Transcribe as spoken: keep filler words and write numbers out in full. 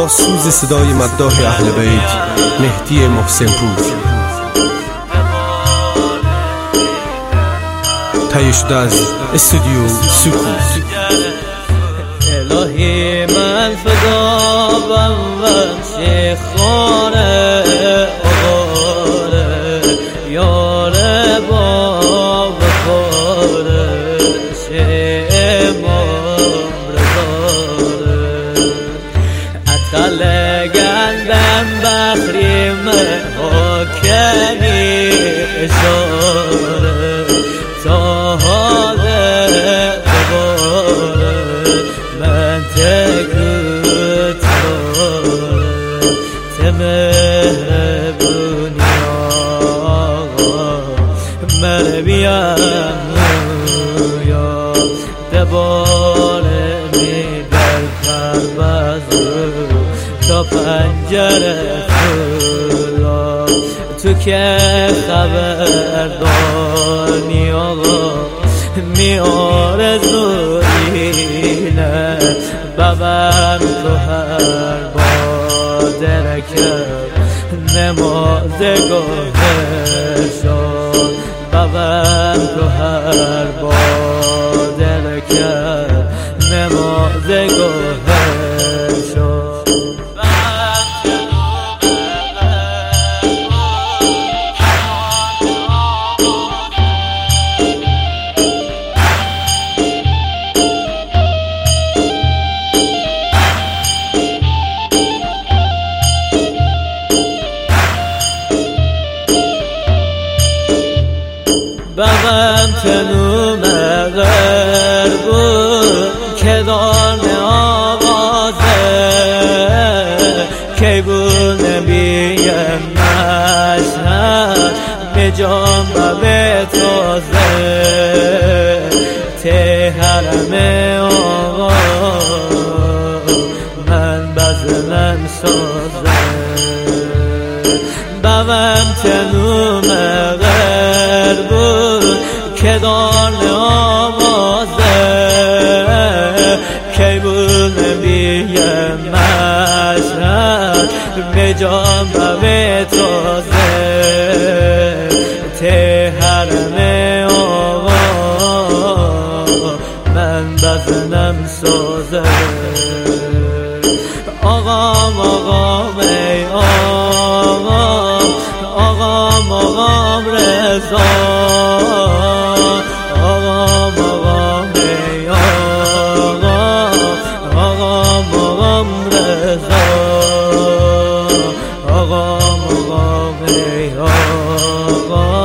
با سوز صدای مداح اهل بیت مهدی محسن پور. تهیه شده از استودیو سکوت. الهی من فدایم و شیخ خانه آره یار باب خاره شیخ امام رزاره اتخل گندم بخریم حاکمی اشاره تا حاله دوباره من تکوت داره تمهربونی آقا من بیام یا دباره می در پروازو تا پنجره خلا تو که خبر دانی آقا می آرزویی نه ببن تو هر بادر کرد نماز گوهر شد ببن تو هر بادر کرد نماز گوهر شد. بابم تنوم غیر بود که دانه آوازه که بود نبیم مشهد به جام و به تازه ته حرم آقا من بزنم سازه بابم تنوم غیر بود که دانه آوازه که بود نبیم مشهد به جام و به تازه ته حرم آقا من بزنم سازه آقام آقام ای آقام آقام آقام رضا آقام آقام ای آقام آقام آقام رضا آقام آقام ای آقام